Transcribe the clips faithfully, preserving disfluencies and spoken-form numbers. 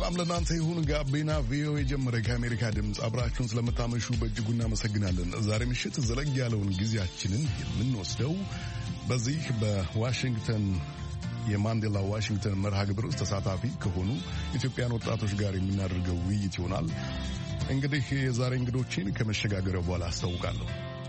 ሰላም ለእናንተ ይሁን። ጋቢና ቪኦኤ ጀመረ። ከአሜሪካ ድምፅ አብራችሁን ስለምታመሹ በእጅጉ እናመሰግናለን። ዛሬ ምሽት ዘለግ ያለውን ጊዜያችንን የምንወስደው በዚህ በዋሽንግተን የማንዴላ ዋሽንግተን መርሃ ግብር ውስጥ ተሳታፊ ከሆኑ ኢትዮጵያን ወጣቶች ጋር የምናደርገው ውይይት ይሆናል። እንግዲህ የዛሬ እንግዶችን ከመሸጋገሪያው በኋላ አስታውቃለሁ።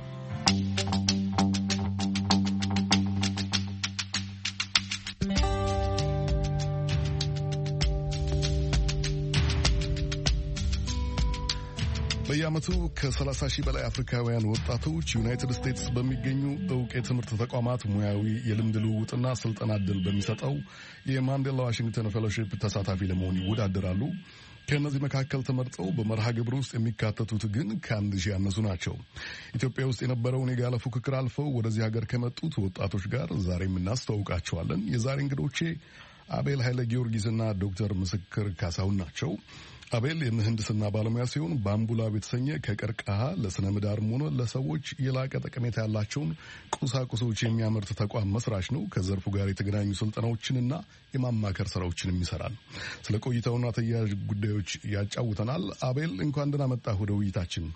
በየዓመቱ ከሰላሳ ሺህ በላይ አፍሪካውያን ወጣቶች ዩናይትድ ስቴትስ በሚገኙ እውቅ የትምህርት ተቋማት ሙያዊ የልምድ ልውውጥና ስልጠና ዕድል በሚሰጠው የማንዴላ ዋሽንግተን ፌሎሺፕ ተሳታፊ ለመሆን ይወዳደራሉ። ከእነዚህ መካከል ተመርጠው በመርሃ ግብር ውስጥ የሚካተቱት ግን ከአንድ ሺህ ያነሱ ናቸው። ኢትዮጵያ ውስጥ የነበረውን የጋለ ፉክክር አልፈው ወደዚህ ሀገር ከመጡት ወጣቶች ጋር ዛሬም እናስተዋውቃቸዋለን። የዛሬ እንግዶቼ አቤል ኃይለ ጊዮርጊስና ዶክተር ምስክር ካሳሁን ናቸው። አቤል የምህንድስና ባለሙያ ሲሆን ባምቡላብ የተሰኘ ከቀርከሃ ለስነ ምህዳርም ሆነ ለሰዎች የላቀ ጠቀሜታ ያላቸውን ቁሳቁሶች የሚያመርት ተቋም መስራች ነው። ከዘርፉ ጋር የተገናኙ ስልጠናዎችንና የማማከር ስራዎችንም ይሰራል። ስለ ቆይታውና ተያያዥ ጉዳዮች ያጫውተናል። አቤል እንኳን ደህና መጣህ ወደ ውይይታችን።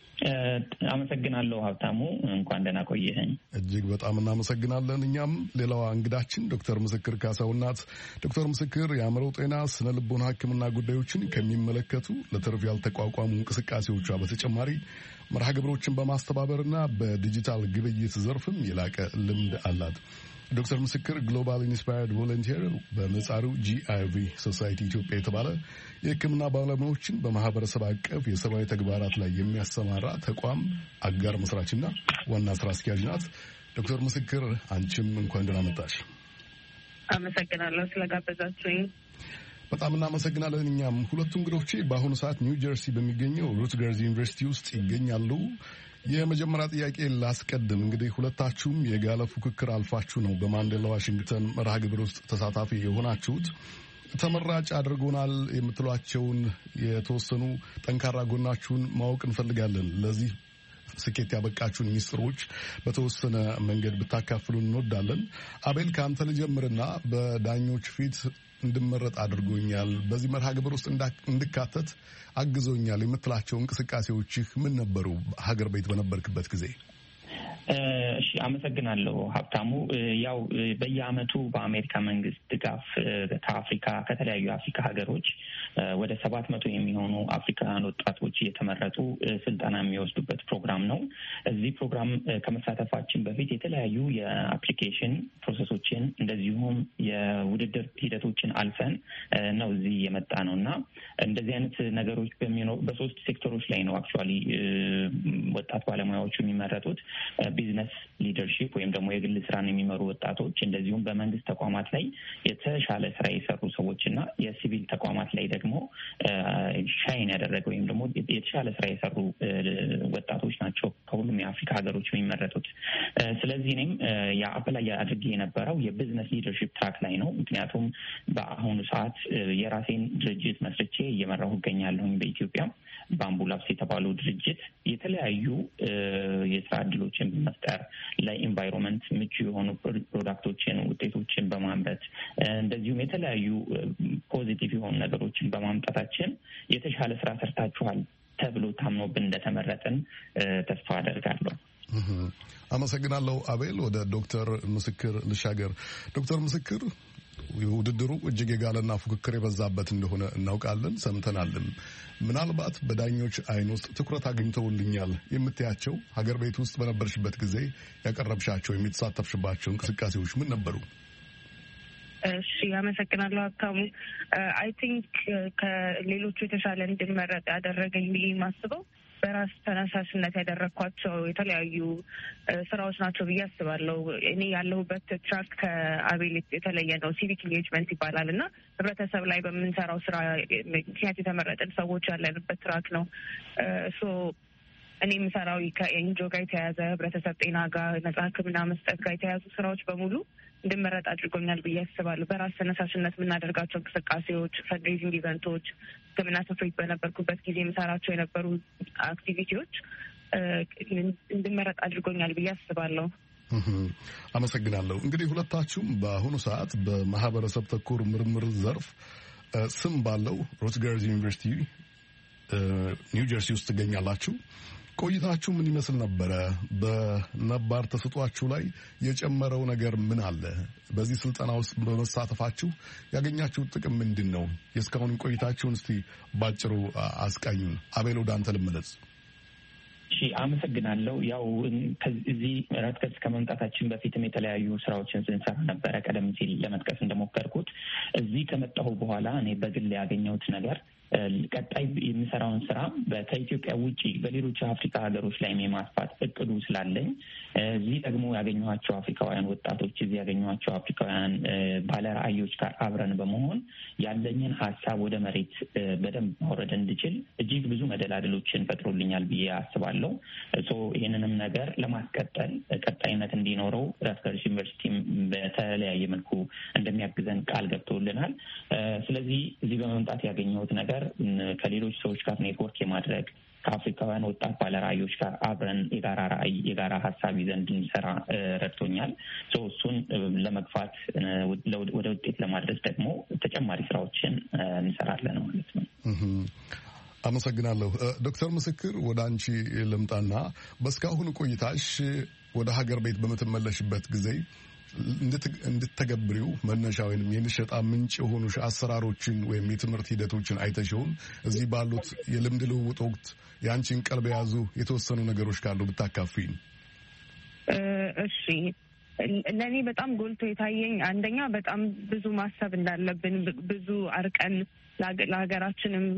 አመሰግናለሁ ሀብታሙ፣ እንኳን ደህና ቆየኸኝ። እጅግ በጣም እናመሰግናለን። እኛም ሌላዋ እንግዳችን ዶክተር ምስክር ካሳው ናት። ዶክተር ምስክር የአእምሮ ጤና፣ ስነ ልቦና ሕክምና ጉዳዮችን ከሚመለከቱ ለትርፍ ያልተቋቋሙ እንቅስቃሴዎቿ በተጨማሪ መርሃ ግብሮችን በማስተባበርና በዲጂታል ግብይት ዘርፍም የላቀ ልምድ አላት። ዶክተር ምስክር ግሎባል ኢንስፓየርድ ቮለንቲር በምህጻሩ ጂአይቪ ሶሳይቲ ኢትዮጵያ የተባለ የሕክምና ባለሙያዎችን በማህበረሰብ አቀፍ የሰብአዊ ተግባራት ላይ የሚያሰማራ ተቋም አጋር መስራችና ዋና ስራ አስኪያጅ ናት። ዶክተር ምስክር አንቺም እንኳን ደህና መጣሽ። አመሰግናለሁ ስለጋበዛችሁኝ። በጣም እናመሰግናለን። እኛም ሁለቱ እንግዶቼ በአሁኑ ሰዓት ኒው ጀርሲ በሚገኘው ሩትገርዝ ዩኒቨርሲቲ ውስጥ ይገኛሉ። የመጀመሪያ ጥያቄ ላስቀድም። እንግዲህ ሁለታችሁም የጋለ ፉክክር አልፋችሁ ነው በማንዴላ ዋሽንግተን መርሃ ግብር ውስጥ ተሳታፊ የሆናችሁት። ተመራጭ አድርጎናል የምትሏቸውን የተወሰኑ ጠንካራ ጎናችሁን ማወቅ እንፈልጋለን። ለዚህ ስኬት ያበቃችሁን ሚስጥሮች በተወሰነ መንገድ ብታካፍሉን እንወዳለን። አቤል ከአንተ ልጀምርና በዳኞች ፊት እንድመረጥ አድርጎኛል፣ በዚህ መርሃ ግብር ውስጥ እንድካተት አግዞኛል የምትላቸው እንቅስቃሴዎችህ ምን ነበሩ ሀገር ቤት በነበርክበት ጊዜ? እሺ፣ አመሰግናለሁ ሀብታሙ። ያው በየዓመቱ በአሜሪካ መንግስት ድጋፍ ከአፍሪካ ከተለያዩ የአፍሪካ ሀገሮች ወደ ሰባት መቶ የሚሆኑ አፍሪካውያን ወጣቶች እየተመረጡ ስልጠና የሚወስዱበት ፕሮግራም ነው። እዚህ ፕሮግራም ከመሳተፋችን በፊት የተለያዩ የአፕሊኬሽን ፕሮሰሶችን እንደዚሁም የውድድር ሂደቶችን አልፈን ነው እዚህ የመጣ ነው እና እንደዚህ አይነት ነገሮች በሚኖር በሶስት ሴክተሮች ላይ ነው አክቹዋሊ ወጣት ባለሙያዎቹ የሚመረጡት። ቢዝነስ ሊደርሺፕ ወይም ደግሞ የግል ስራን የሚመሩ ወጣቶች፣ እንደዚሁም በመንግስት ተቋማት ላይ የተሻለ ስራ የሰሩ ሰዎች እና የሲቪል ተቋማት ላይ ደግሞ ሻይን ያደረገ ወይም ደግሞ የተሻለ ስራ የሰሩ ወጣቶች ናቸው ከሁሉም የአፍሪካ ሀገሮች የሚመረጡት። ስለዚህ እኔም የአፕላይ አድርጌ የነበረው የቢዝነስ ሊደርሺፕ ትራክ ላይ ነው። ምክንያቱም በአሁኑ ሰዓት የራሴን ድርጅት መስርቼ እየመራሁ እገኛለሁኝ በኢትዮጵያ። ባምቡላብስ የተባለው ድርጅት የተለያዩ የስራ እድሎችን በመፍጠር ለኢንቫይሮንመንት ምቹ የሆኑ ፕሮዳክቶችን፣ ውጤቶችን በማምረት እንደዚሁም የተለያዩ ፖዚቲቭ የሆኑ ነገሮችን በማምጣታችን የተሻለ ስራ ሰርታችኋል ተብሎ ታምኖብን እንደተመረጥን ተስፋ አደርጋለሁ። አመሰግናለሁ አቤል። ወደ ዶክተር ምስክር ልሻገር። ዶክተር ምስክር ውድድሩ እጅግ የጋለና ፉክክር የበዛበት እንደሆነ እናውቃለን፣ ሰምተናልም። ምናልባት በዳኞች አይን ውስጥ ትኩረት አግኝተውልኛል የምትያቸው ሀገር ቤት ውስጥ በነበርሽበት ጊዜ ያቀረብሻቸው የሚተሳተፍሽባቸው እንቅስቃሴዎች ምን ነበሩ? እሺ፣ አመሰግናለሁ ሀብታሙ። አይ ቲንክ ከሌሎቹ የተሻለ እንድንመረጥ ያደረገኝ ብዬ የማስበው በራስ ተነሳሽነት ያደረግኳቸው የተለያዩ ስራዎች ናቸው ብዬ አስባለሁ። እኔ ያለሁበት ትራክ ከአቤል የተለየ ነው። ሲቪክ ኢንጌጅመንት ይባላል እና ህብረተሰብ ላይ በምንሰራው ስራ ምክንያት የተመረጥን ሰዎች ያለንበት ትራክ ነው። ሶ እኔ የምሰራው ከኤንጆ ጋር የተያያዘ ህብረተሰብ ጤና ጋር ነጻ ሕክምና መስጠት ጋር የተያያዙ ስራዎች በሙሉ እንድመረጥ አድርጎኛል ብዬ አስባለሁ። በራስ ተነሳሽነት የምናደርጋቸው እንቅስቃሴዎች፣ ፈንድሬዚንግ ኢቨንቶች፣ ሕክምና ትምህርት በነበርኩበት ጊዜ የምሰራቸው የነበሩ አክቲቪቲዎች እንድመረጥ አድርጎኛል ብዬ አስባለሁ። አመሰግናለሁ። እንግዲህ ሁለታችሁም በአሁኑ ሰዓት በማህበረሰብ ተኮር ምርምር ዘርፍ ስም ባለው ሩትገርዝ ዩኒቨርሲቲ ኒው ጀርሲ ውስጥ ትገኛላችሁ። ቆይታችሁ ምን ይመስል ነበረ? በነባር ተሰጧችሁ ላይ የጨመረው ነገር ምን አለ? በዚህ ስልጠና ውስጥ በመሳተፋችሁ ያገኛችሁት ጥቅም ምንድን ነው? የእስካሁን ቆይታችሁን እስቲ ባጭሩ አስቃኙን። አቤል ወደ አንተ ልመለስ። እሺ፣ አመሰግናለሁ። ያው ከዚህ ራትገርዝ ከመምጣታችን በፊትም የተለያዩ ስራዎችን ስንሰራ ነበረ። ቀደም ሲል ለመጥቀስ እንደሞከርኩት እዚህ ከመጣሁ በኋላ እኔ በግል ያገኘሁት ነገር ቀጣይ የሚሰራውን ስራ ከኢትዮጵያ ውጪ በሌሎች አፍሪካ ሀገሮች ላይ የማስፋት እቅዱ ስላለኝ እዚህ ደግሞ ያገኘኋቸው አፍሪካውያን ወጣቶች እዚህ ያገኘኋቸው አፍሪካውያን ባለራዕዮች ጋር አብረን በመሆን ያለኝን ሀሳብ ወደ መሬት በደንብ ማውረድ እንድችል እጅግ ብዙ መደላድሎችን ፈጥሮልኛል ብዬ አስባለሁ። ሶ ይህንንም ነገር ለማስቀጠል ቀጣይነት እንዲኖረው ራትገርዝ ዩኒቨርሲቲም በተለያየ መልኩ እንደሚያግዘን ቃል ገብቶልናል። ስለዚህ እዚህ በመምጣት ያገኘሁት ነገር ከሌሎች ሰዎች ጋር ኔትወርክ የማድረግ ከአፍሪካውያን ወጣት ባለራዕዮች ጋር አብረን የጋራ ራዕይ የጋራ ሀሳብ ይዘን እንድንሰራ ረድቶኛል። እሱን ለመግፋት ወደ ውጤት ለማድረስ ደግሞ ተጨማሪ ስራዎችን እንሰራለን ማለት ነው። አመሰግናለሁ። ዶክተር ምስክር ወደ አንቺ ልምጣና በእስካሁን ቆይታሽ ወደ ሀገር ቤት በምትመለሽበት ጊዜ እንድትተገብሪው መነሻ ወይም የንሸጣ ምንጭ የሆኑ አሰራሮችን ወይም የትምህርት ሂደቶችን አይተሽውን እዚህ ባሉት የልምድ ልውውጥ ወቅት የአንቺን ቀልብ የያዙ የተወሰኑ ነገሮች ካሉ ብታካፊኝ። እሺ፣ ለእኔ በጣም ጎልቶ የታየኝ አንደኛ በጣም ብዙ ማሰብ እንዳለብን ብዙ አርቀን ለሀገራችንም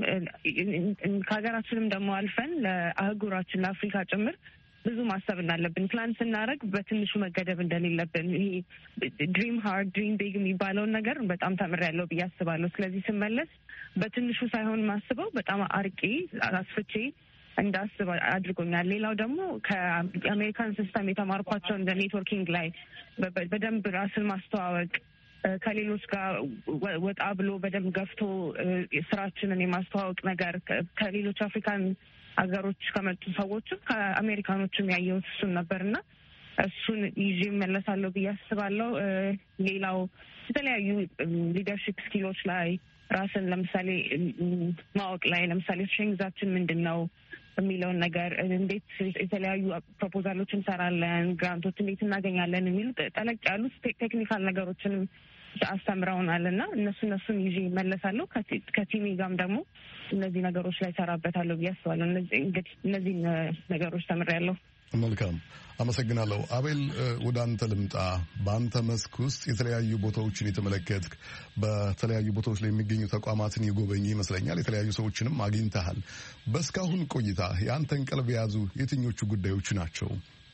ከሀገራችንም ደግሞ አልፈን ለአህጉራችን ለአፍሪካ ጭምር ብዙ ማሰብ እንዳለብን ፕላን ስናደርግ በትንሹ መገደብ እንደሌለብን ይሄ ድሪም ሃርድ ድሪም ቢግ የሚባለውን ነገር በጣም ተምሬያለሁ ብዬ አስባለሁ። ስለዚህ ስመለስ በትንሹ ሳይሆን ማስበው በጣም አርቄ አስፍቼ እንዳስብ አድርጎኛል። ሌላው ደግሞ ከአሜሪካን ሲስተም የተማርኳቸው እንደ ኔትወርኪንግ ላይ በደንብ ራስን ማስተዋወቅ ከሌሎች ጋር ወጣ ብሎ በደንብ ገፍቶ ስራችንን የማስተዋወቅ ነገር ከሌሎች አፍሪካን ሀገሮች ከመጡ ሰዎችም ከአሜሪካኖችም ያየሁት እሱን ነበርና እሱን ይዤ እመለሳለሁ ብዬ አስባለሁ። ሌላው የተለያዩ ሊደርሺፕ ስኪሎች ላይ ራስን ለምሳሌ ማወቅ ላይ ለምሳሌ ስትሬንግዛችን ምንድን ነው የሚለውን ነገር እንዴት የተለያዩ ፕሮፖዛሎች እንሰራለን፣ ግራንቶች እንዴት እናገኛለን የሚሉ ጠለቅ ያሉ ቴክኒካል ነገሮችንም አስተምረውናል እና እነሱ እነሱን ይዤ እመለሳለሁ። ከቲሜ ጋርም ደግሞ እነዚህ ነገሮች ላይ ሰራበታለሁ ብዬ አስባለሁ። እንግዲህ እነዚህ ነገሮች ተምሬያለሁ። መልካም፣ አመሰግናለሁ። አቤል ወደ አንተ ልምጣ። በአንተ መስክ ውስጥ የተለያዩ ቦታዎችን የተመለከትክ በተለያዩ ቦታዎች ላይ የሚገኙ ተቋማትን የጎበኘ ይመስለኛል። የተለያዩ ሰዎችንም አግኝተሃል። በእስካሁን ቆይታ የአንተን ቀልብ የያዙ የትኞቹ ጉዳዮች ናቸው?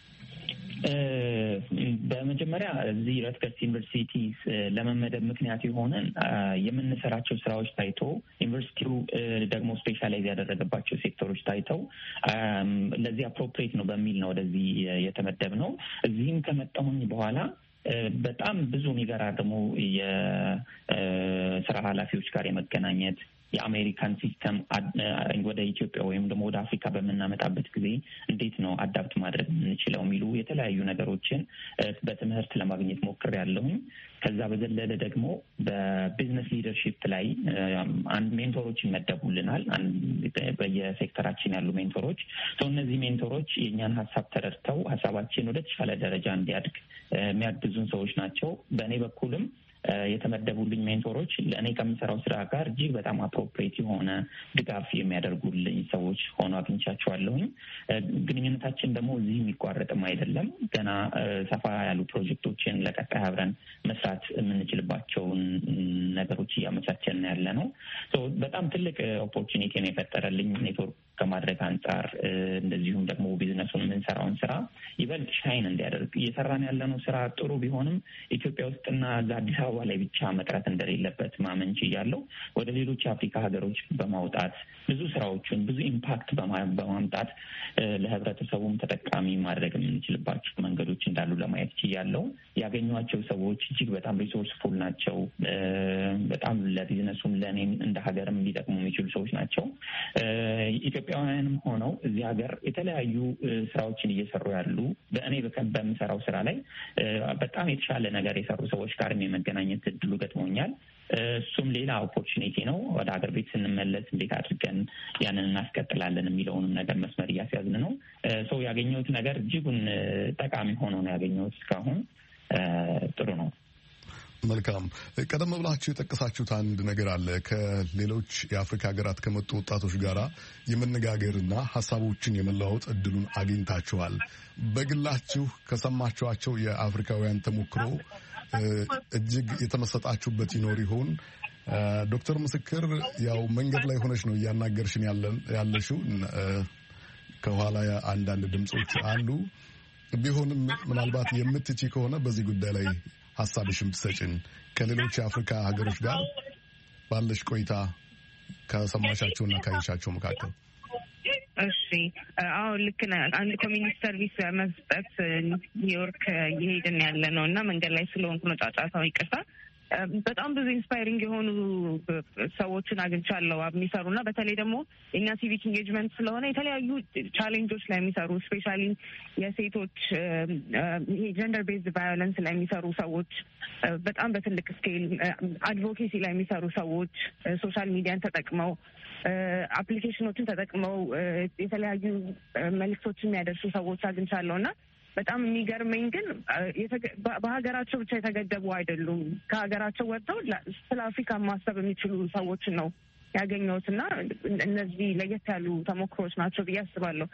በመጀመሪያ እዚህ ራትገርዝ ዩኒቨርሲቲ ለመመደብ ምክንያት የሆነን የምንሰራቸው ስራዎች ታይቶ ዩኒቨርሲቲው ደግሞ ስፔሻላይዝ ያደረገባቸው ሴክተሮች ታይተው ለዚህ አፕሮፕሪየት ነው በሚል ነው ወደዚህ የተመደብ ነው። እዚህም ከመጣሁኝ በኋላ በጣም ብዙ የሚገራርሙ የስራ ኃላፊዎች ጋር የመገናኘት የአሜሪካን ሲስተም ወደ ኢትዮጵያ ወይም ደግሞ ወደ አፍሪካ በምናመጣበት ጊዜ እንዴት ነው አዳፕት ማድረግ የምንችለው የሚሉ የተለያዩ ነገሮችን በትምህርት ለማግኘት ሞክሬያለሁኝ። ከዛ በዘለለ ደግሞ በቢዝነስ ሊደርሺፕ ላይ አንድ ሜንቶሮች ይመደቡልናል፣ በየሴክተራችን ያሉ ሜንቶሮች። ሰው እነዚህ ሜንቶሮች የእኛን ሀሳብ ተረድተው ሀሳባችን ወደ ተሻለ ደረጃ እንዲያድግ የሚያግዙን ሰዎች ናቸው። በእኔ በኩልም የተመደቡልኝ ሜንቶሮች ለእኔ ከምሰራው ስራ ጋር እጅግ በጣም አፕሮፕሪየት የሆነ ድጋፍ የሚያደርጉልኝ ሰዎች ሆኖ አግኝቻቸዋለሁኝ። ግንኙነታችን ደግሞ እዚህ የሚቋረጥም አይደለም። ገና ሰፋ ያሉ ፕሮጀክቶችን ለቀጣይ አብረን መስራት የምንችልባቸውን ነገሮች እያመቻቸን ያለ ነው። በጣም ትልቅ ኦፖርቹኒቲ ነው የፈጠረልኝ ኔትወርክ ከማድረግ አንጻር፣ እንደዚሁም ደግሞ ቢዝነሱን የምንሰራውን ስራ ይበልጥ ሻይን እንዲያደርግ እየሰራን ያለነው ስራ ጥሩ ቢሆንም ኢትዮጵያ ውስጥና እዛ አዲስ አበባ ላይ ብቻ መቅረት እንደሌለበት ማመን ችያለሁ። ወደ ሌሎች የአፍሪካ ሀገሮች በማውጣት ብዙ ስራዎችን ብዙ ኢምፓክት በማምጣት ለህብረተሰቡም ተጠቃሚ ማድረግ የምንችልባቸው መንገዶች እንዳሉ ለማየት ችያለሁ። ያገኟቸው ሰዎች እጅግ በጣም ሪሶርስፉል ናቸው። በጣም ለቢዝነሱም ለእኔም እንደ ሀገርም ሊጠቅሙ የሚችሉ ሰዎች ናቸው። ኢትዮጵያውያንም ሆነው እዚህ ሀገር የተለያዩ ስራዎችን እየሰሩ ያሉ በእኔ በምሰራው ስራ ላይ በጣም የተሻለ ነገር የሰሩ ሰዎች ጋርም የመገናኘት የማግኘት እድሉ ገጥሞኛል። እሱም ሌላ ኦፖርቹኒቲ ነው። ወደ ሀገር ቤት ስንመለስ እንዴት አድርገን ያንን እናስቀጥላለን የሚለውንም ነገር መስመር እያስያዝን ነው። ሰው ያገኘሁት ነገር እጅጉን ጠቃሚ ሆኖ ነው ያገኘሁት። እስካሁን ጥሩ ነው። መልካም። ቀደም ብላችሁ የጠቀሳችሁት አንድ ነገር አለ። ከሌሎች የአፍሪካ ሀገራት ከመጡ ወጣቶች ጋር የመነጋገርና ሀሳቦችን የመለዋወጥ እድሉን አግኝታችኋል። በግላችሁ ከሰማችኋቸው የአፍሪካውያን ተሞክሮ እጅግ የተመሰጣችሁበት ይኖር ይሆን? ዶክተር ምስክር ያው መንገድ ላይ ሆነች ነው እያናገርሽን ያለሽው። ከኋላ አንዳንድ ድምጾች አሉ። ቢሆንም ምናልባት የምትቺ ከሆነ በዚህ ጉዳይ ላይ ሀሳብሽን ብትሰጪን። ከሌሎች የአፍሪካ ሀገሮች ጋር ባለሽ ቆይታ ከሰማሻቸውና ካየሻቸው መካከል። እሺ፣ አሁን ልክ ነህ። አንድ ኮሚኒቲ ሰርቪስ መስጠት ኒውዮርክ እየሄድን ያለ ነው እና መንገድ ላይ ስለሆንኩ ነው ጫጫታው፣ ይቅርታ። በጣም ብዙ ኢንስፓይሪንግ የሆኑ ሰዎችን አግኝቻለሁ የሚሰሩ እና በተለይ ደግሞ የኛ ሲቪክ ኢንጌጅመንት ስለሆነ የተለያዩ ቻሌንጆች ላይ የሚሰሩ ስፔሻሊ የሴቶች ይሄ ጀንደር ቤዝድ ቫዮለንስ ላይ የሚሰሩ ሰዎች፣ በጣም በትልቅ ስኬል አድቮኬሲ ላይ የሚሰሩ ሰዎች፣ ሶሻል ሚዲያን ተጠቅመው አፕሊኬሽኖችን ተጠቅመው የተለያዩ መልዕክቶችን የሚያደርሱ ሰዎች አግኝቻለሁ እና በጣም የሚገርመኝ ግን በሀገራቸው ብቻ የተገደቡ አይደሉም። ከሀገራቸው ወጥተው ስለ አፍሪካ ማሰብ የሚችሉ ሰዎችን ነው ያገኘሁት እና እነዚህ ለየት ያሉ ተሞክሮች ናቸው ብዬ አስባለሁ።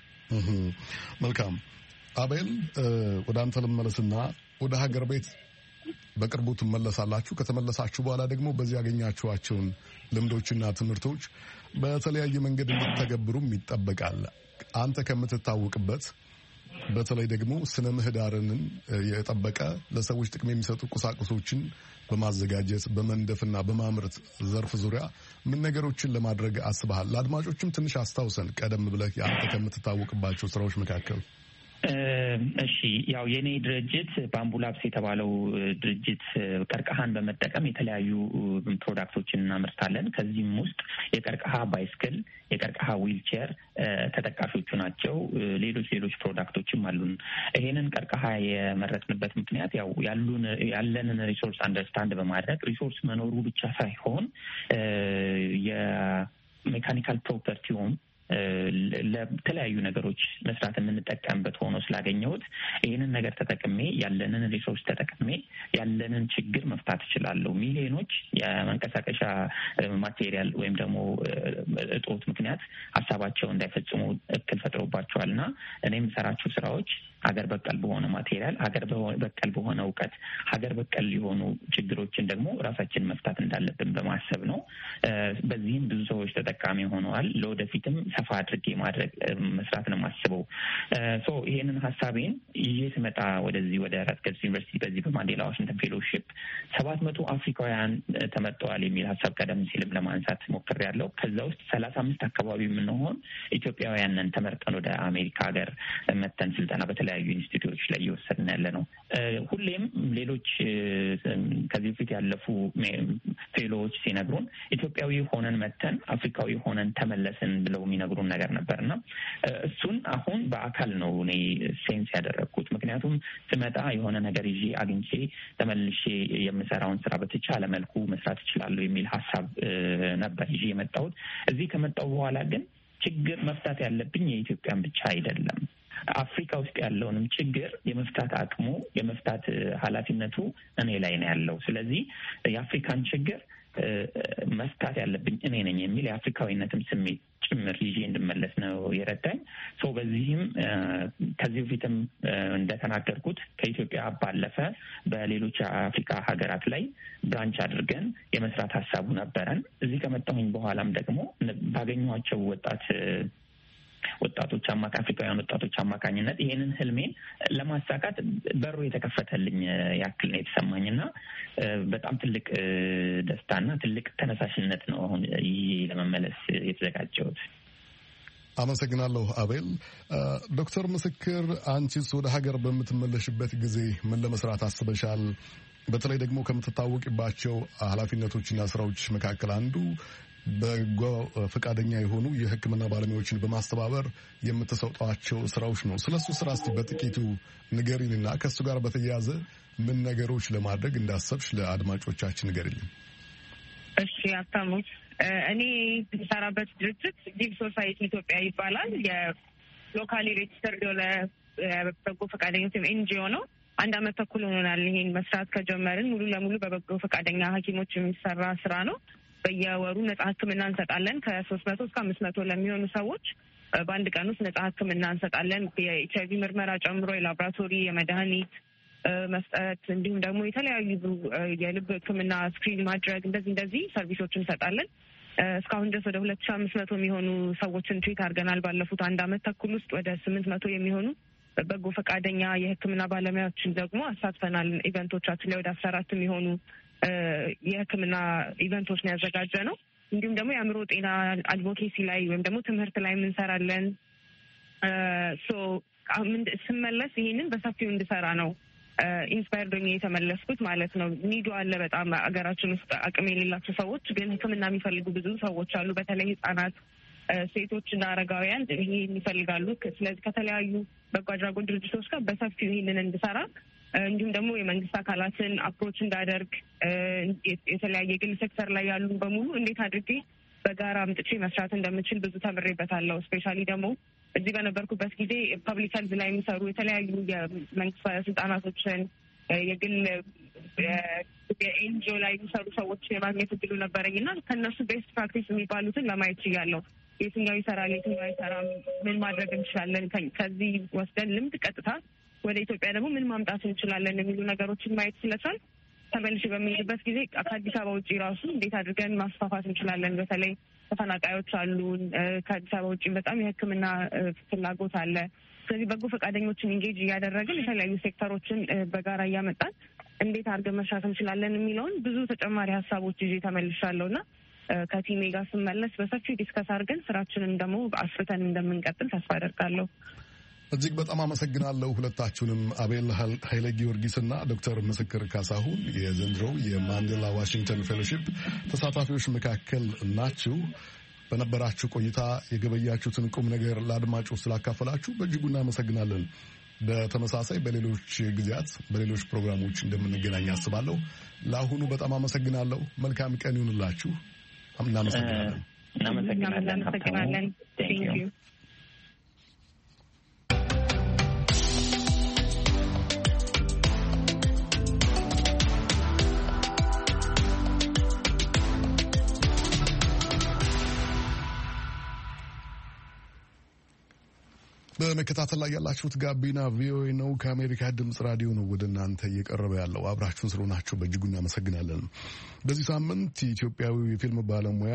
መልካም አቤል፣ ወደ አንተ ልመለስና ወደ ሀገር ቤት በቅርቡ ትመለሳላችሁ። ከተመለሳችሁ በኋላ ደግሞ በዚህ ያገኛችኋቸውን ልምዶችና ትምህርቶች በተለያየ መንገድ እንድትተገብሩም ይጠበቃል። አንተ ከምትታወቅበት በተለይ ደግሞ ስነ ምህዳርንን የጠበቀ ለሰዎች ጥቅም የሚሰጡ ቁሳቁሶችን በማዘጋጀት በመንደፍና በማምረት ዘርፍ ዙሪያ ምን ነገሮችን ለማድረግ አስበሃል? ለአድማጮችም ትንሽ አስታውሰን፣ ቀደም ብለህ አንተ ከምትታወቅባቸው ስራዎች መካከል። እሺ፣ ያው የኔ ድርጅት ባምቡ ላብስ የተባለው ድርጅት ቀርከሃን በመጠቀም የተለያዩ ፕሮዳክቶችን እናመርታለን። ከዚህም ውስጥ የቀርከሃ ባይስክል፣ የቀርከሃ ዊልቼር ተጠቃሾቹ ናቸው። ሌሎች ሌሎች ፕሮዳክቶችም አሉን። ይሄንን ቀርከሃ የመረጥንበት ምክንያት ያው ያሉን ያለንን ሪሶርስ አንደርስታንድ በማድረግ ሪሶርስ መኖሩ ብቻ ሳይሆን የሜካኒካል ፕሮፐርቲውም ለተለያዩ ነገሮች መስራት የምንጠቀምበት ሆኖ ስላገኘሁት ይህንን ነገር ተጠቅሜ ያለንን ሪሶርስ ተጠቅሜ ያለንን ችግር መፍታት እችላለሁ። ሚሊዮኖች የመንቀሳቀሻ ማቴሪያል ወይም ደግሞ እጦት ምክንያት ሀሳባቸው እንዳይፈጽሙ እክል ፈጥሮባቸዋል እና እኔ የምሰራቸው ስራዎች ሀገር በቀል በሆነ ማቴሪያል፣ ሀገር በቀል በሆነ እውቀት፣ ሀገር በቀል የሆኑ ችግሮችን ደግሞ ራሳችን መፍታት እንዳለብን በማሰብ ነው። በዚህም ብዙ ሰዎች ተጠቃሚ ሆነዋል። ለወደፊትም ሰፋ አድርጌ ማድረግ መስራት ነው የማስበው። ሶ ይሄንን ሀሳቤን ይዤ ስመጣ ወደዚህ ወደ ራትገርስ ዩኒቨርሲቲ በዚህ በማንዴላ ዋሽንግተን ፌሎሺፕ ሰባት መቶ አፍሪካውያን ተመርጠዋል የሚል ሀሳብ ቀደም ሲልም ለማንሳት ሞክሬያለሁ። ከዛ ውስጥ ሰላሳ አምስት አካባቢ የምንሆን ኢትዮጵያውያንን ተመርጠን ወደ አሜሪካ ሀገር መተን ስልጠና በተለያዩ ኢንስቲትዩቶች ላይ እየወሰድን ያለ ነው። ሁሌም ሌሎች ከዚህ በፊት ያለፉ ፌሎዎች ሲነግሩን ኢትዮጵያዊ ሆነን መተን አፍሪካዊ ሆነን ተመለስን ብለው የሚነግሩን ነገር ነበርና እሱን አሁን በአካል ነው እኔ ሴንስ ያደረግኩት። ምክንያቱም ስመጣ የሆነ ነገር ይዤ አግኝቼ ተመልሼ የምሰራውን ስራ በተቻለ መልኩ መስራት እችላለሁ የሚል ሀሳብ ነበር ይዤ የመጣሁት። እዚህ ከመጣሁ በኋላ ግን ችግር መፍታት ያለብኝ የኢትዮጵያን ብቻ አይደለም፣ አፍሪካ ውስጥ ያለውንም ችግር የመፍታት አቅሙ የመፍታት ኃላፊነቱ እኔ ላይ ነው ያለው። ስለዚህ የአፍሪካን ችግር መፍታት ያለብኝ እኔ ነኝ የሚል የአፍሪካዊነትም ስሜት ጭምር ይዤ እንድመለስ ነው የረዳኝ። ሶ በዚህም ከዚህ በፊትም እንደተናገርኩት ከኢትዮጵያ ባለፈ በሌሎች የአፍሪካ ሀገራት ላይ ብራንች አድርገን የመስራት ሀሳቡ ነበረን። እዚህ ከመጣሁኝ በኋላም ደግሞ ባገኘኋቸው ወጣት ወጣቶች አማካ አፍሪካውያን ወጣቶች አማካኝነት ይሄንን ህልሜን ለማሳካት በሩ የተከፈተልኝ ያክል ነው የተሰማኝና በጣም ትልቅ ደስታና ትልቅ ተነሳሽነት ነው አሁን ይሄ ለመመለስ የተዘጋጀሁት። አመሰግናለሁ አቤል። ዶክተር ምስክር፣ አንቺስ ወደ ሀገር በምትመለሽበት ጊዜ ምን ለመስራት አስበሻል? በተለይ ደግሞ ከምትታወቂባቸው ኃላፊነቶችና ስራዎች መካከል አንዱ በጎ ፈቃደኛ የሆኑ የሕክምና ባለሙያዎችን በማስተባበር የምትሰጧቸው ስራዎች ነው። ስለሱ ስራ እስቲ በጥቂቱ ንገሪንና ከሱ ጋር በተያያዘ ምን ነገሮች ለማድረግ እንዳሰብሽ ለአድማጮቻችን ንገሪልኝ። እሺ አታሙ፣ እኔ የምሰራበት ድርጅት ጊቭ ሶሳይቲ ኢትዮጵያ ይባላል። የሎካሊ ሬጅስተርድ የሆነ በጎ ፈቃደኞች ወይም ኤንጂኦ ነው። አንድ አመት ተኩል ሆኖናል ይሄን መስራት ከጀመርን። ሙሉ ለሙሉ በበጎ ፈቃደኛ ሐኪሞች የሚሰራ ስራ ነው። በየወሩ ነጻ ሕክምና እንሰጣለን። ከሶስት መቶ እስከ አምስት መቶ ለሚሆኑ ሰዎች በአንድ ቀን ውስጥ ነጻ ሕክምና እንሰጣለን። የኤች አይቪ ምርመራ ጨምሮ የላቦራቶሪ የመድኃኒት መስጠት እንዲሁም ደግሞ የተለያዩ የልብ ሕክምና ስክሪን ማድረግ እንደዚህ እንደዚህ ሰርቪሶች እንሰጣለን። እስካሁን ድረስ ወደ ሁለት ሺ አምስት መቶ የሚሆኑ ሰዎችን ትሪት አድርገናል። ባለፉት አንድ አመት ተኩል ውስጥ ወደ ስምንት መቶ የሚሆኑ በጎ ፈቃደኛ የህክምና ባለሙያዎችን ደግሞ አሳትፈናል። ኢቨንቶቻችን ላይ ወደ አስራ አራት የሚሆኑ የህክምና ኢቨንቶች ነው ያዘጋጀ ነው። እንዲሁም ደግሞ የአእምሮ ጤና አድቮኬሲ ላይ ወይም ደግሞ ትምህርት ላይ እንሰራለን። ሶ ስመለስ ይሄንን በሰፊው እንድሰራ ነው ኢንስፓየር ዶኝ የተመለስኩት ማለት ነው። ኒዱ አለ በጣም አገራችን ውስጥ አቅም የሌላቸው ሰዎች ግን ህክምና የሚፈልጉ ብዙ ሰዎች አሉ። በተለይ ህጻናት፣ ሴቶች እና አረጋውያን ይሄን ይፈልጋሉ። ስለዚህ ከተለያዩ በጎ አድራጎት ድርጅቶች ጋር በሰፊው ይሄንን እንድሰራ እንዲሁም ደግሞ የመንግስት አካላትን አፕሮች እንዳደርግ የተለያየ ግል ሴክተር ላይ ያሉ በሙሉ እንዴት አድርጌ በጋራ አምጥቼ መስራት እንደምችል ብዙ ተምሬበታለሁ። ስፔሻሊ ደግሞ እዚህ በነበርኩበት ጊዜ ፐብሊክ ሄልዝ ላይ የሚሰሩ የተለያዩ የመንግስት ባለስልጣናቶችን የግል የኤንጂኦ ላይ የሚሰሩ ሰዎች የማግኘት እድሉ ነበረኝ እና ከእነሱ ቤስት ፕራክቲስ የሚባሉትን ለማየት ችያለሁ። የትኛው ይሰራል፣ የትኛው አይሰራም፣ ምን ማድረግ እንችላለን፣ ከዚህ ወስደን ልምድ ቀጥታ ወደ ኢትዮጵያ ደግሞ ምን ማምጣት እንችላለን የሚሉ ነገሮችን ማየት ስለቻል ተመልሼ በሚሄድበት ጊዜ ከአዲስ አበባ ውጭ ራሱ እንዴት አድርገን ማስፋፋት እንችላለን። በተለይ ተፈናቃዮች አሉን። ከአዲስ አበባ ውጭ በጣም የሕክምና ፍላጎት አለ። ስለዚህ በጎ ፈቃደኞችን ኢንጌጅ እያደረግን የተለያዩ ሴክተሮችን በጋራ እያመጣን እንዴት አድርገን መስራት እንችላለን የሚለውን ብዙ ተጨማሪ ሀሳቦች ይዤ ተመልሻለሁ እና ከቲሜ ጋር ስመለስ በሰፊው ዲስከስ አድርገን ስራችንን ደግሞ አስፍተን እንደምንቀጥል ተስፋ አደርጋለሁ። እጅግ በጣም አመሰግናለሁ ሁለታችሁንም። አቤል ኃይለ ጊዮርጊስና ዶክተር ምስክር ካሳሁን የዘንድሮው የማንዴላ ዋሽንግተን ፌሎሺፕ ተሳታፊዎች መካከል ናችሁ። በነበራችሁ ቆይታ የገበያችሁትን ቁም ነገር ለአድማጮች ስላካፈላችሁ በእጅጉ እናመሰግናለን። በተመሳሳይ በሌሎች ጊዜያት በሌሎች ፕሮግራሞች እንደምንገናኝ አስባለሁ። ለአሁኑ በጣም አመሰግናለሁ። መልካም ቀን ይሁንላችሁ። እናመሰግናለን። እናመሰግናለን። በመከታተል ላይ ያላችሁት ጋቢና ቪኦኤ ነው። ከአሜሪካ ድምጽ ራዲዮ ነው ወደ እናንተ እየቀረበ ያለው። አብራችሁን ስለሆናችሁ በእጅጉ እናመሰግናለን። በዚህ ሳምንት ኢትዮጵያዊው የፊልም ባለሙያ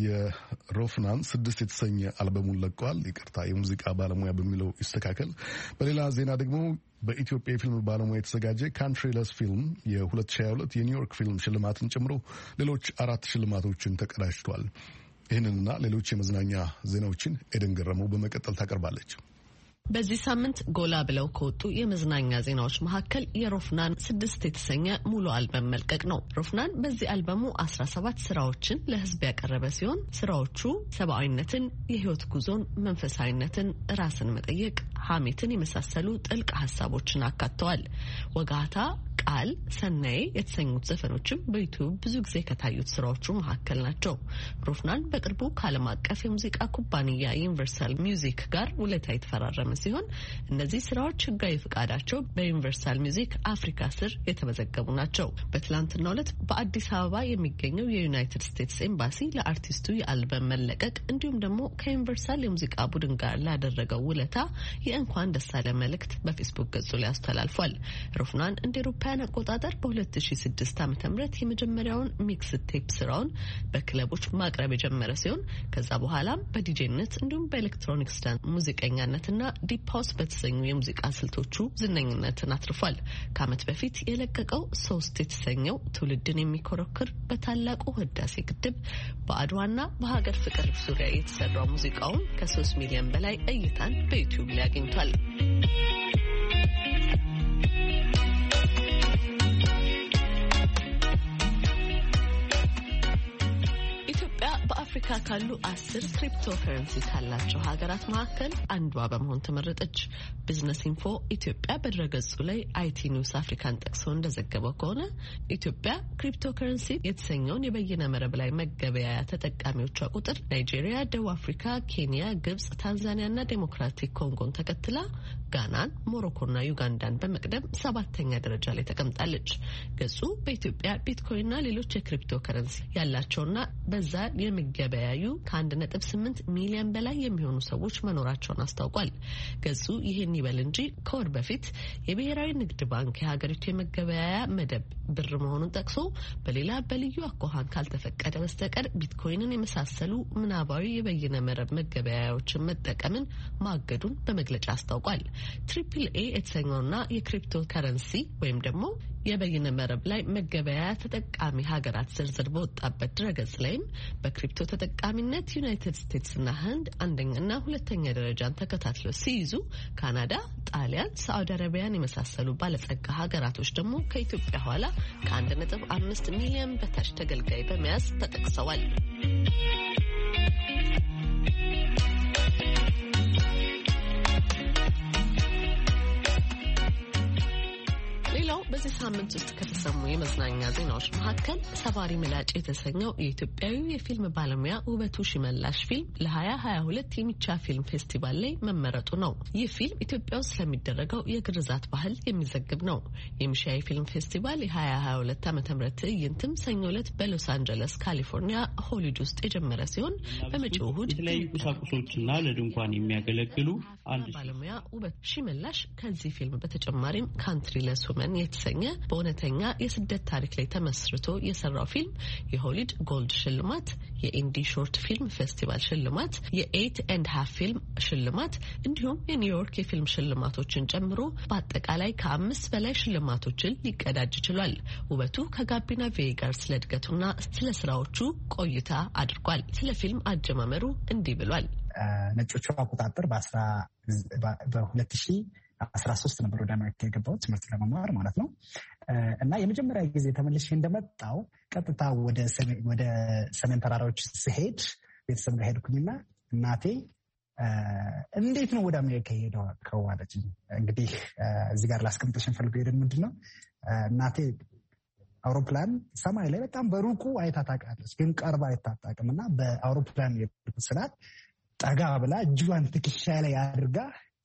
የሮፍናን ስድስት የተሰኘ አልበሙን ለቀዋል። ይቅርታ የሙዚቃ ባለሙያ በሚለው ይስተካከል። በሌላ ዜና ደግሞ በኢትዮጵያ የፊልም ባለሙያ የተዘጋጀ ካንትሪለስ ፊልም የሁለት ሺህ ሃያ ሁለት የኒውዮርክ ፊልም ሽልማትን ጨምሮ ሌሎች አራት ሽልማቶችን ተቀዳጅቷል። ይህንንና ሌሎች የመዝናኛ ዜናዎችን ኤደን ገረመው በመቀጠል ታቀርባለች። በዚህ ሳምንት ጎላ ብለው ከወጡ የመዝናኛ ዜናዎች መካከል የሮፍናን ስድስት የተሰኘ ሙሉ አልበም መልቀቅ ነው። ሮፍናን በዚህ አልበሙ አስራ ሰባት ስራዎችን ለሕዝብ ያቀረበ ሲሆን ስራዎቹ ሰብአዊነትን፣ የህይወት ጉዞን፣ መንፈሳዊነትን፣ ራስን መጠየቅ፣ ሀሜትን የመሳሰሉ ጥልቅ ሀሳቦችን አካተዋል። ወጋታ፣ ቃል፣ ሰናዬ የተሰኙት ዘፈኖችም በዩቲዩብ ብዙ ጊዜ ከታዩት ስራዎቹ መካከል ናቸው። ሮፍናን በቅርቡ ከዓለም አቀፍ የሙዚቃ ኩባንያ ዩኒቨርሳል ሚውዚክ ጋር ውለታ የተፈራረመ ሲሆን እነዚህ ስራዎች ህጋዊ ፍቃዳቸው በዩኒቨርሳል ሚውዚክ አፍሪካ ስር የተመዘገቡ ናቸው። በትላንትናው ዕለት በአዲስ አበባ የሚገኘው የዩናይትድ ስቴትስ ኤምባሲ ለአርቲስቱ የአልበም መለቀቅ እንዲሁም ደግሞ ከዩኒቨርሳል የሙዚቃ ቡድን ጋር ላደረገው ውለታ የእንኳን ደስ አለ መልእክት በፌስቡክ ገጹ ላይ አስተላልፏል። ሮፍናን እንደ አውሮፓውያን አቆጣጠር በሁለት ሺህ ስድስት ዓ.ም የመጀመሪያውን ሚክስ ቴፕ ስራውን በክለቦች ማቅረብ የጀመረ ሲሆን ከዛ በኋላም በዲጄነት እንዲሁም በኤሌክትሮኒክስ ዳንስ ሙዚቀኛነትና ዲፕ ሃውስ በተሰኙ የሙዚቃ ስልቶቹ ዝነኝነትን አትርፏል። ከዓመት በፊት የለቀቀው ሶስት የተሰኘው ትውልድን የሚኮረክር በታላቁ ህዳሴ ግድብ በአድዋና በሀገር ፍቅር ዙሪያ የተሰራው ሙዚቃውን ከሶስት ሚሊዮን በላይ እይታን በዩቲዩብ ላይ አግኝቷል። በአፍሪካ ካሉ አስር ክሪፕቶከረንሲ ካላቸው ሀገራት መካከል አንዷ በመሆን ተመረጠች። ቢዝነስ ኢንፎ ኢትዮጵያ በድረገጹ ላይ አይቲ ኒውስ አፍሪካን ጠቅሶ እንደዘገበው ከሆነ ኢትዮጵያ ክሪፕቶከረንሲ የተሰኘውን የበይነ መረብ ላይ መገበያያ ተጠቃሚዎቿ ቁጥር ናይጄሪያ፣ ደቡብ አፍሪካ፣ ኬንያ፣ ግብጽ፣ ታንዛኒያና ዴሞክራቲክ ኮንጎን ተከትላ ጋናን፣ ሞሮኮና ዩጋንዳን በመቅደም ሰባተኛ ደረጃ ላይ ተቀምጣለች። ገጹ በኢትዮጵያ ቢትኮይንና ሌሎች የክሪፕቶ ከረንሲ ያላቸውና በዛ የሚገበያዩ ከአንድ ነጥብ ስምንት ሚሊዮን በላይ የሚሆኑ ሰዎች መኖራቸውን አስታውቋል። ገጹ ይህን ይበል እንጂ ከወር በፊት የብሔራዊ ንግድ ባንክ የሀገሪቱ የመገበያያ መደብ ብር መሆኑን ጠቅሶ በሌላ በልዩ አኳኋን ካልተፈቀደ በስተቀር ቢትኮይንን የመሳሰሉ ምናባዊ የበይነ መረብ መገበያያዎችን መጠቀምን ማገዱን በመግለጫ አስታውቋል። ትሪፕል ኤ የተሰኘውና የክሪፕቶ ከረንሲ ወይም ደግሞ የበይነ መረብ ላይ መገበያያ ተጠቃሚ ሀገራት ዝርዝር በወጣበት ድረገጽ ላይም በክሪፕቶ ተጠቃሚነት ዩናይትድ ስቴትስና ህንድ አንደኛና ሁለተኛ ደረጃን ተከታትለው ሲይዙ ካናዳ፣ ጣሊያን፣ ሳዑዲ አረቢያን የመሳሰሉ ባለጸጋ ሀገራቶች ደግሞ ከኢትዮጵያ ኋላ ከአንድ ነጥብ አምስት ሚሊዮን በታች ተገልጋይ በመያዝ ተጠቅሰዋል። በዚህ ሳምንት ውስጥ ከተሰሙ የመዝናኛ ዜናዎች መካከል ሰባሪ ምላጭ የተሰኘው የኢትዮጵያዊ የፊልም ባለሙያ ውበቱ ሽመላሽ ፊልም ለሀያ ሀያ ሁለት የሚቻ ፊልም ፌስቲቫል ላይ መመረጡ ነው። ይህ ፊልም ኢትዮጵያ ውስጥ ስለሚደረገው የግርዛት ባህል የሚዘግብ ነው። የሚሻ የፊልም ፌስቲቫል የሀያ ሀያ ሁለት ዓመተ ምህረት ትዕይንትም ሰኞ ዕለት በሎስ አንጀለስ ካሊፎርኒያ ሆሊውድ ውስጥ የጀመረ ሲሆን በመጪው እሁድ የተለያዩ ቁሳቁሶችና ለድንኳን የሚያገለግሉ አንድ ባለሙያ ውበቱ ሽመላሽ ከዚህ ፊልም በተጨማሪም ካንትሪ ለስ ውመን የተሰኘ በእውነተኛ የስደት ታሪክ ላይ ተመስርቶ የሰራው ፊልም የሆሊውድ ጎልድ ሽልማት፣ የኢንዲ ሾርት ፊልም ፌስቲቫል ሽልማት፣ የኤይት ኤንድ ሃፍ ፊልም ሽልማት እንዲሁም የኒውዮርክ የፊልም ሽልማቶችን ጨምሮ በአጠቃላይ ከአምስት በላይ ሽልማቶችን ሊቀዳጅ ችሏል። ውበቱ ከጋቢና ቪ ጋር ስለ እድገቱና ስለ ስራዎቹ ቆይታ አድርጓል። ስለ ፊልም አጀማመሩ እንዲህ ብሏል። ነጮቹ አቆጣጠር በሁለት ሺህ አስራ ሶስት ነበር ወደ አሜሪካ የገባው ትምህርት ለመማር ማለት ነው። እና የመጀመሪያ ጊዜ ተመልሼ እንደመጣው ቀጥታ ወደ ሰሜን ተራራዎች ስሄድ ቤተሰብ ጋር ሄድኩኝና እናቴ እንዴት ነው ወደ አሜሪካ ሄደው ከዋለች። እንግዲህ እዚህ ጋር ላስቀምጥሽ ፈልገው ሄደን ምንድን ነው እናቴ አውሮፕላን ሰማይ ላይ በጣም በሩቁ አይታ ታውቃለች፣ ግን ቀርባ አይታጣቅም። እና በአውሮፕላን ስላት ጠጋ ብላ እጇን ትከሻ ላይ አድርጋ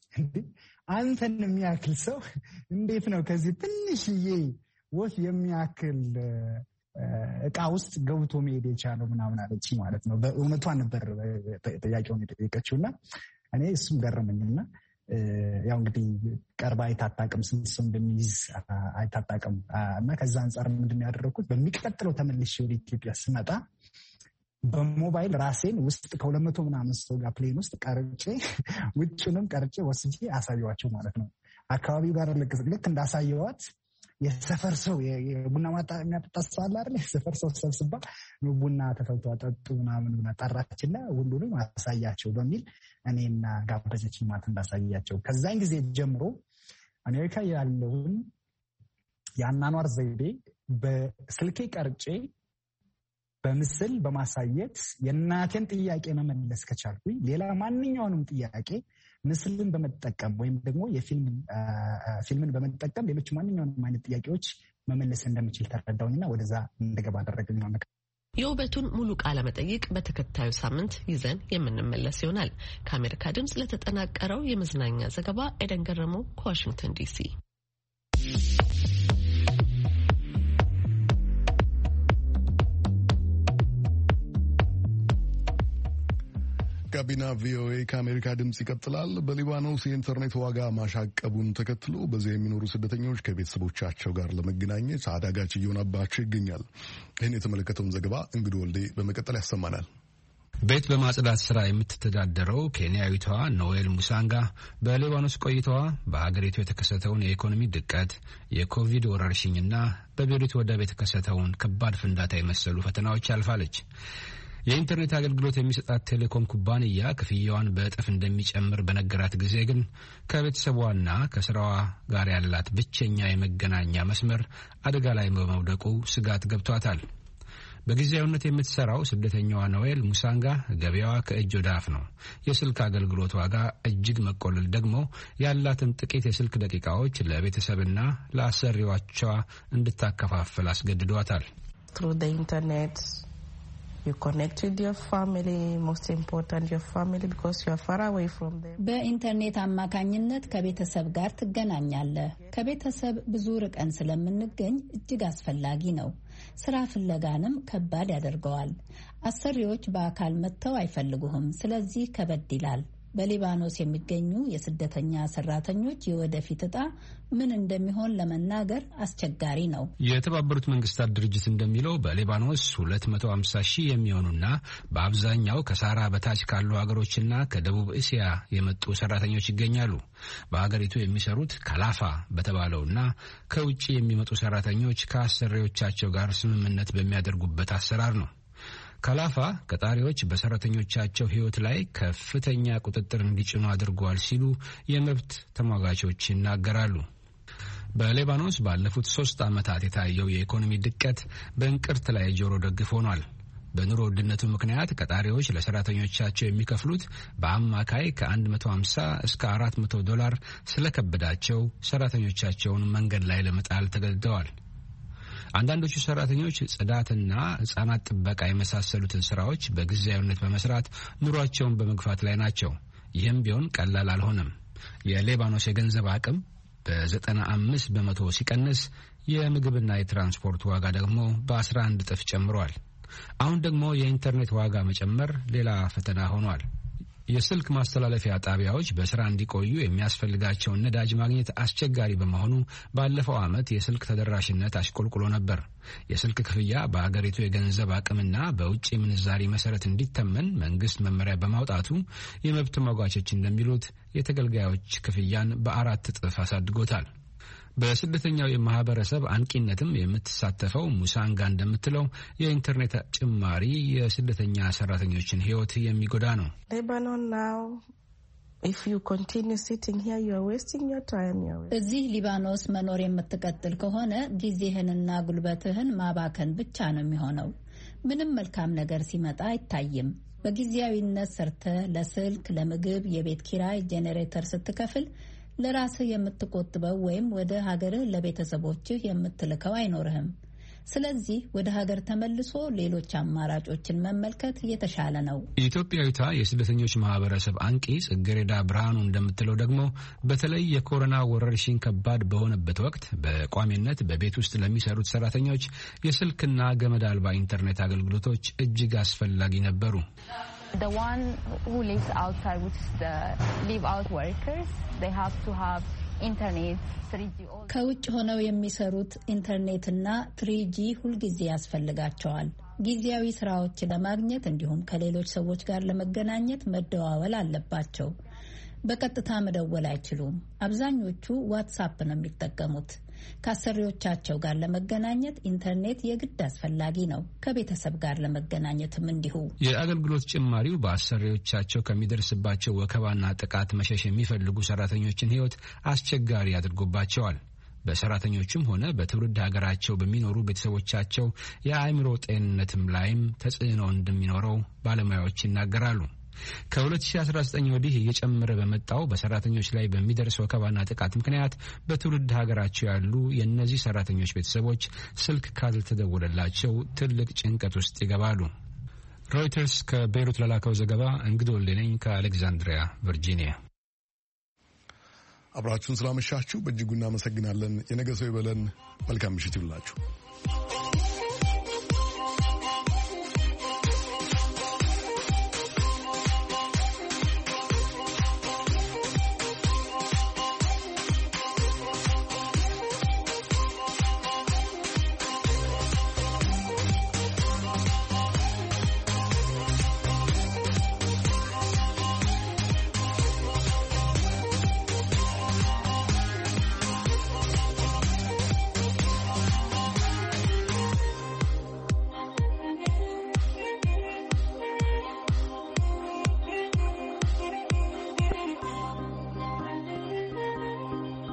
አንተን የሚያክል ሰው እንዴት ነው ከዚህ ትንሽዬ ወፍ የሚያክል እቃ ውስጥ ገብቶ መሄድ የቻለው ምናምን አለች ማለት ነው። በእውነቷን ነበር ጥያቄውን የጠየቀችውና እኔ እሱም ገረመኝና ያው እንግዲህ ቀርባ አይታጣቅም፣ ስንት ሰው እንደሚይዝ አይታጣቅም። እና ከዛ አንጻር ምንድን ያደረኩት በሚቀጥለው ተመልሼ ወደ ኢትዮጵያ ስመጣ በሞባይል ራሴን ውስጥ ከሁለት መቶ ምናምን ሰው ጋር ፕሌን ውስጥ ቀርጬ ውጭንም ቀርጬ ወስጄ አሳየዋቸው ማለት ነው። አካባቢው ጋር ልክ እንዳሳየዋት የሰፈር ሰው የቡና ማጣ የሚያጠጣ ሰው አለ አይደል? የሰፈር ሰው ሰብስባ ቡና ተፈልቶ ጠጡ ምናምን ብላ ጠራችና ሁሉንም አሳያቸው በሚል እኔና ጋበዘችኝ ማለት እንዳሳያቸው። ከዛን ጊዜ ጀምሮ አሜሪካ ያለውን የአኗኗር ዘይቤ በስልኬ ቀርጬ በምስል በማሳየት የእናቴን ጥያቄ መመለስ ከቻልኩኝ ሌላ ማንኛውንም ጥያቄ ምስልን በመጠቀም ወይም ደግሞ የፊልምን በመጠቀም ሌሎች ማንኛውንም አይነት ጥያቄዎች መመለስ እንደምችል ተረዳውኝና ወደዛ እንደገባ አደረገኝ ማለት ነው። የውበቱን ሙሉ ቃለ መጠይቅ በተከታዩ ሳምንት ይዘን የምንመለስ ይሆናል። ከአሜሪካ ድምጽ ለተጠናቀረው የመዝናኛ ዘገባ ኤደን ገረመው ከዋሽንግተን ዲሲ። ጋቢና ቪኦኤ ከአሜሪካ ድምጽ ይቀጥላል። በሊባኖስ የኢንተርኔት ዋጋ ማሻቀቡን ተከትሎ በዚያ የሚኖሩ ስደተኞች ከቤተሰቦቻቸው ጋር ለመገናኘት አዳጋች እየሆነባቸው ይገኛል። ይህን የተመለከተውን ዘገባ እንግዶ ወልዴ በመቀጠል ያሰማናል። ቤት በማጽዳት ስራ የምትተዳደረው ኬንያዊቷ ኖዌል ሙሳንጋ በሊባኖስ ቆይታዋ በሀገሪቱ የተከሰተውን የኢኮኖሚ ድቀት፣ የኮቪድ ወረርሽኝና በቤሩት ወደብ የተከሰተውን ከባድ ፍንዳታ የመሰሉ ፈተናዎች ያልፋለች። የኢንተርኔት አገልግሎት የሚሰጣት ቴሌኮም ኩባንያ ክፍያዋን በእጥፍ እንደሚጨምር በነገራት ጊዜ ግን ከቤተሰቧና ከስራዋ ጋር ያላት ብቸኛ የመገናኛ መስመር አደጋ ላይ በመውደቁ ስጋት ገብቷታል። በጊዜያዊነት የምትሰራው ስደተኛዋ ኖዌል ሙሳንጋ ገበያዋ ከእጅ ወደ አፍ ነው። የስልክ አገልግሎት ዋጋ እጅግ መቆለል ደግሞ ያላትን ጥቂት የስልክ ደቂቃዎች ለቤተሰብና ለአሰሪዎቿ እንድታከፋፍል አስገድዷታል። Through the internet, you connect with your family, most important your family because you are far away from them. በኢንተርኔት አማካኝነት ከቤተሰብ ጋር ትገናኛለህ። ከቤተሰብ ብዙ ርቀን ስለምንገኝ እጅግ አስፈላጊ ነው። ስራ ፍለጋንም ከባድ ያደርገዋል። አሰሪዎች በአካል መጥተው አይፈልጉህም፣ ስለዚህ ከበድ ይላል። በሊባኖስ የሚገኙ የስደተኛ ሰራተኞች የወደፊት ዕጣ ምን እንደሚሆን ለመናገር አስቸጋሪ ነው። የተባበሩት መንግስታት ድርጅት እንደሚለው በሊባኖስ ሁለት መቶ ሃምሳ ሺህ የሚሆኑና በአብዛኛው ከሳራ በታች ካሉ ሀገሮችና ከደቡብ እስያ የመጡ ሰራተኞች ይገኛሉ። በሀገሪቱ የሚሰሩት ካላፋ በተባለውና ከውጭ የሚመጡ ሰራተኞች ከአሰሪዎቻቸው ጋር ስምምነት በሚያደርጉበት አሰራር ነው። ካላፋ ቀጣሪዎች በሰራተኞቻቸው ሕይወት ላይ ከፍተኛ ቁጥጥር እንዲጭኑ አድርገዋል ሲሉ የመብት ተሟጋቾች ይናገራሉ። በሊባኖስ ባለፉት ሶስት ዓመታት የታየው የኢኮኖሚ ድቀት በእንቅርት ላይ ጆሮ ደግፍ ሆኗል። በኑሮ ውድነቱ ምክንያት ቀጣሪዎች ለሰራተኞቻቸው የሚከፍሉት በአማካይ ከ150 እስከ አራት መቶ ዶላር ስለከበዳቸው ሰራተኞቻቸውን መንገድ ላይ ለመጣል ተገድደዋል። አንዳንዶቹ ሰራተኞች ጽዳትና ሕፃናት ጥበቃ የመሳሰሉትን ስራዎች በጊዜያዊነት በመስራት ኑሯቸውን በመግፋት ላይ ናቸው። ይህም ቢሆን ቀላል አልሆነም። የሊባኖስ የገንዘብ አቅም በዘጠና አምስት በመቶ ሲቀንስ የምግብና የትራንስፖርት ዋጋ ደግሞ በአስራ አንድ እጥፍ ጨምሯል። አሁን ደግሞ የኢንተርኔት ዋጋ መጨመር ሌላ ፈተና ሆኗል። የስልክ ማስተላለፊያ ጣቢያዎች በስራ እንዲቆዩ የሚያስፈልጋቸውን ነዳጅ ማግኘት አስቸጋሪ በመሆኑ ባለፈው ዓመት የስልክ ተደራሽነት አሽቆልቁሎ ነበር። የስልክ ክፍያ በአገሪቱ የገንዘብ አቅምና በውጭ ምንዛሪ መሰረት እንዲተመን መንግስት መመሪያ በማውጣቱ የመብት ተሟጋቾች እንደሚሉት የተገልጋዮች ክፍያን በአራት እጥፍ አሳድጎታል። በስደተኛው የማህበረሰብ አንቂነትም የምትሳተፈው ሙሳንጋ እንደምትለው የኢንተርኔት ጭማሪ የስደተኛ ሰራተኞችን ሕይወት የሚጎዳ ነው። እዚህ ሊባኖስ መኖር የምትቀጥል ከሆነ ጊዜህንና ጉልበትህን ማባከን ብቻ ነው የሚሆነው። ምንም መልካም ነገር ሲመጣ አይታይም። በጊዜያዊነት ሰርተህ ለስልክ፣ ለምግብ፣ የቤት ኪራይ፣ ጄኔሬተር ስትከፍል ለራስህ የምትቆጥበው ወይም ወደ ሀገርህ ለቤተሰቦችህ የምትልከው አይኖርህም። ስለዚህ ወደ ሀገር ተመልሶ ሌሎች አማራጮችን መመልከት የተሻለ ነው። ኢትዮጵያዊቷ የስደተኞች ማህበረሰብ አንቂ ጽጌረዳ ብርሃኑ እንደምትለው ደግሞ በተለይ የኮሮና ወረርሽኝ ከባድ በሆነበት ወቅት በቋሚነት በቤት ውስጥ ለሚሰሩት ሰራተኞች የስልክና ገመድ አልባ ኢንተርኔት አገልግሎቶች እጅግ አስፈላጊ ነበሩ። The one who lives outside, which is the live out workers, they have to have internet, three G. ከውጭ ሆነው የሚሰሩት ኢንተርኔትና ትሪ ጂ ሁልጊዜ ያስፈልጋቸዋል። ጊዜያዊ ስራዎችን ለማግኘት እንዲሁም ከሌሎች ሰዎች ጋር ለመገናኘት መደዋወል አለባቸው። በቀጥታ መደወል አይችሉም። አብዛኞቹ ዋትስአፕ ነው የሚጠቀሙት። ከአሰሪዎቻቸው ጋር ለመገናኘት ኢንተርኔት የግድ አስፈላጊ ነው። ከቤተሰብ ጋር ለመገናኘትም እንዲሁ። የአገልግሎት ጭማሪው በአሰሪዎቻቸው ከሚደርስባቸው ወከባና ጥቃት መሸሽ የሚፈልጉ ሰራተኞችን ሕይወት አስቸጋሪ አድርጎባቸዋል። በሰራተኞቹም ሆነ በትውልድ ሀገራቸው በሚኖሩ ቤተሰቦቻቸው የአእምሮ ጤንነትም ላይም ተጽዕኖ እንደሚኖረው ባለሙያዎች ይናገራሉ። ከ2019 ወዲህ እየጨመረ በመጣው በሰራተኞች ላይ በሚደርስ ወከባና ጥቃት ምክንያት በትውልድ ሀገራቸው ያሉ የእነዚህ ሰራተኞች ቤተሰቦች ስልክ ካልተደወለላቸው ትልቅ ጭንቀት ውስጥ ይገባሉ። ሮይተርስ ከቤይሩት ለላከው ዘገባ እንግዶ ለነኝ ከአሌክዛንድሪያ ቨርጂኒያ። አብራችሁን ስላመሻችሁ በእጅጉ እናመሰግናለን። የነገ ሰው ይበለን። መልካም ምሽት ይሁንላችሁ።